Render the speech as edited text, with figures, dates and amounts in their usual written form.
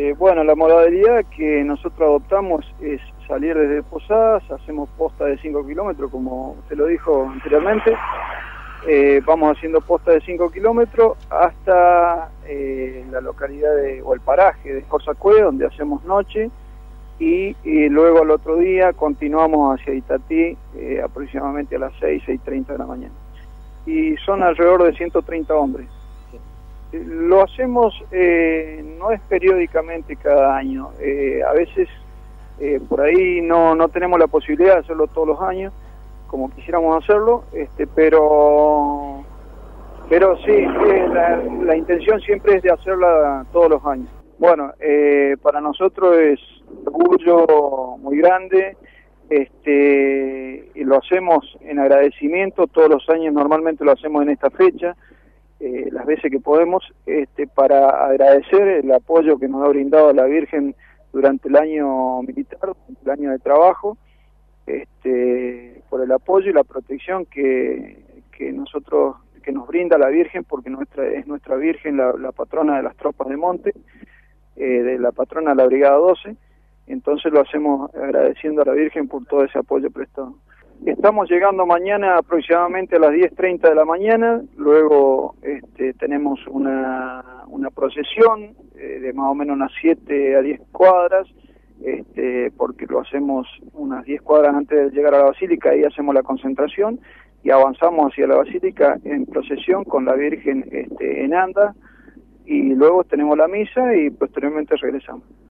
Bueno, la modalidad que nosotros adoptamos es salir desde Posadas, hacemos posta de 5 kilómetros, como usted lo dijo anteriormente. Vamos haciendo posta de 5 kilómetros hasta la localidad o el paraje de Corsacue, donde hacemos noche, y luego al otro día continuamos hacia Itatí aproximadamente a las 6:30 de la mañana. Y son alrededor de 130 hombres. Lo hacemos, no es periódicamente cada año, a veces por ahí no tenemos la posibilidad de hacerlo todos los años, como quisiéramos hacerlo, pero sí, la intención siempre es de hacerla todos los años. Bueno, para nosotros es un orgullo muy grande, y lo hacemos en agradecimiento, todos los años normalmente lo hacemos en esta fecha, las veces que podemos, para agradecer el apoyo que nos ha brindado la Virgen durante el año militar, el año de trabajo, por el apoyo y la protección que nos brinda la Virgen, porque es nuestra Virgen, la patrona de las tropas de monte, de la patrona de la Brigada 12, entonces lo hacemos agradeciendo a la Virgen por todo ese apoyo prestado. Estamos llegando mañana aproximadamente a las 10:30 de la mañana, luego tenemos una procesión de más o menos unas 7 a 10 cuadras, porque lo hacemos unas 10 cuadras antes de llegar a la Basílica, ahí hacemos la concentración y avanzamos hacia la Basílica en procesión con la Virgen en anda, y luego tenemos la misa y posteriormente regresamos.